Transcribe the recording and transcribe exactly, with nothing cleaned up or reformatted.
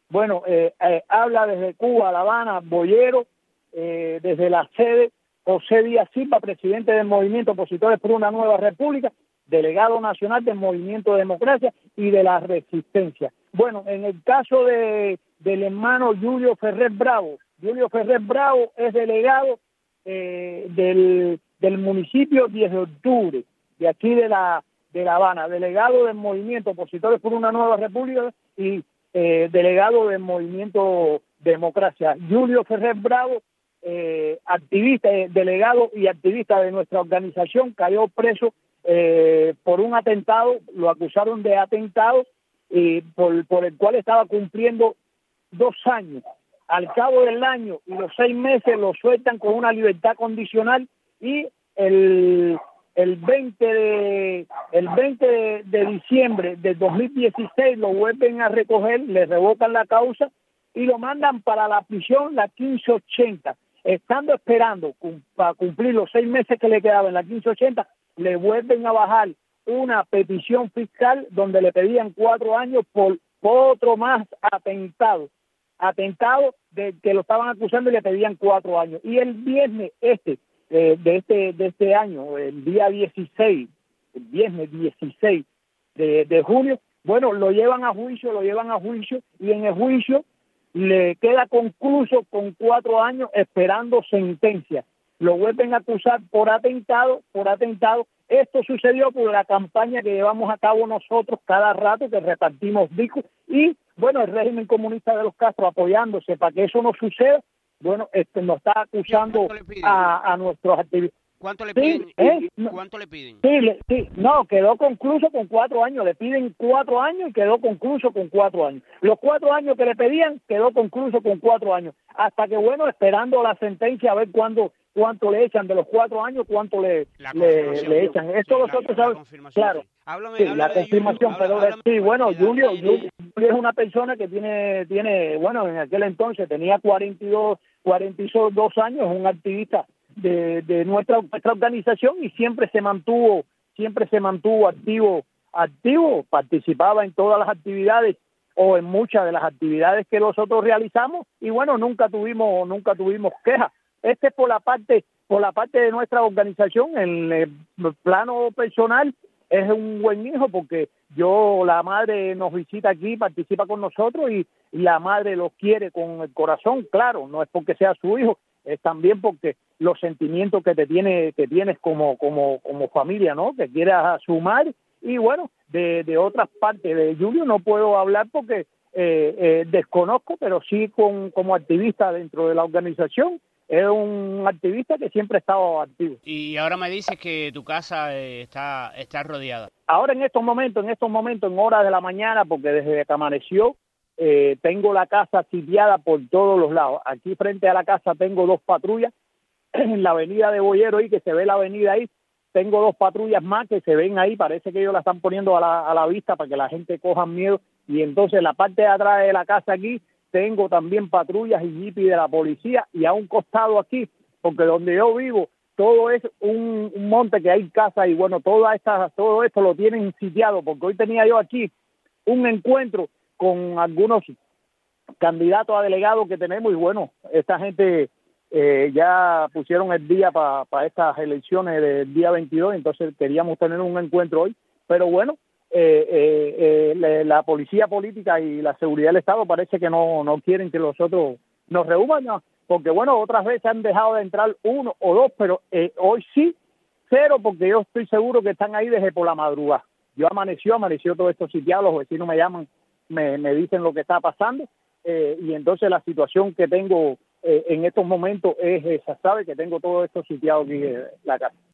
Bueno, eh, eh, habla desde Cuba, La Habana, Boyero, eh, desde la sede, José Díaz Silva, presidente del Movimiento Opositores por una Nueva República, delegado nacional del Movimiento de Democracia y de la Resistencia. Bueno, en el caso de del hermano Julio Ferrer Bravo, Julio Ferrer Bravo es delegado eh, del, del municipio diez de octubre, de aquí de la, de La Habana, delegado del Movimiento Opositores por una Nueva República y eh, delegado del Movimiento Democracia. Julio Ferrer Bravo, eh, activista, eh, delegado y activista de nuestra organización, cayó preso eh, por un atentado, lo acusaron de atentado, y por, por el cual estaba cumpliendo dos años. Al cabo del año y los seis meses lo sueltan con una libertad condicional y el el veinte de el veinte de, de diciembre del dos mil dieciséis lo vuelven a recoger, le revocan la causa y lo mandan para la prisión, la quince ochenta. Estando esperando cum, para cumplir los seis meses que le quedaban en la quince ochenta, le vuelven a bajar una petición fiscal donde le pedían cuatro años por otro más atentado. atentado de que lo estaban acusando y le pedían cuatro años. Y el viernes este, eh, de este de este año, el día dieciséis, el viernes dieciséis de, de julio, bueno, lo llevan a juicio, lo llevan a juicio y en el juicio le queda concluso con cuatro años esperando sentencia. Lo vuelven a acusar por atentado, por atentado. Esto sucedió por la campaña que llevamos a cabo nosotros cada rato, que repartimos discos, y bueno, el régimen comunista de los Castro apoyándose para que eso no suceda, bueno, este nos está acusando a, a nuestros activistas. ¿Cuánto le sí, piden? ¿eh? ¿Cuánto le piden? Sí, le, sí, no, quedó concluso con cuatro años, le piden cuatro años y quedó concluso con cuatro años. Los cuatro años que le pedían quedó concluso con cuatro años, hasta que bueno, esperando la sentencia a ver cuándo cuánto le echan de los cuatro años, cuánto le, le, le echan. Esto sí, nosotros la, sabemos, la claro. Sí. Háblame, sí, háblame la confirmación, Julio, pero háblame, sí, bueno, de, Julio, de, Julio, Julio es una persona que tiene, tiene, bueno, en aquel entonces tenía cuarenta y dos, cuarenta y dos años, un activista de, de nuestra, nuestra organización y siempre se mantuvo, siempre se mantuvo activo, activo, participaba en todas las actividades o en muchas de las actividades que nosotros realizamos y bueno, nunca tuvimos, nunca tuvimos quejas. Este es por la parte, por la parte de nuestra organización, en el plano personal, es un buen hijo porque yo, la madre nos visita aquí, participa con nosotros y, y la madre lo quiere con el corazón, claro, no es porque sea su hijo, es también porque los sentimientos que te tiene, que tienes como, como, como familia, ¿no? Que quieras sumar y bueno, de, de otras partes de Julio no puedo hablar porque eh, eh, desconozco, pero sí con, como activista dentro de la organización. Es un activista que siempre ha estado activo. Y ahora me dices que tu casa eh, está está rodeada. Ahora en estos momentos, en estos momentos, en horas de la mañana, porque desde que amaneció, eh, tengo la casa sitiada por todos los lados. Aquí frente a la casa tengo dos patrullas, en la avenida de Boyero ahí, que se ve la avenida ahí, tengo dos patrullas más que se ven ahí, parece que ellos la están poniendo a la, a la vista para que la gente coja miedo, y entonces en la parte de atrás de la casa aquí, tengo también patrullas y jipis de la policía y a un costado aquí, porque donde yo vivo, todo es un, un monte que hay casa y bueno, toda esta, todo esto lo tienen sitiado, porque hoy tenía yo aquí un encuentro con algunos candidatos a delegados que tenemos y bueno, esta gente eh, ya pusieron el día para pa estas elecciones del día veintidós, entonces queríamos tener un encuentro hoy, pero bueno, Eh, eh, eh, la policía política y la seguridad del Estado parece que no, no quieren que nosotros nos reúnan, ¿no? Porque bueno, otras veces han dejado de entrar uno o dos, pero eh, hoy sí, cero, porque yo estoy seguro que están ahí desde por la madrugada. Yo amaneció, amaneció todo esto sitiado, los vecinos me llaman, me, me dicen lo que está pasando, eh, y entonces la situación que tengo eh, en estos momentos es esa, ¿sabe? Que tengo todo esto sitiado aquí en la casa.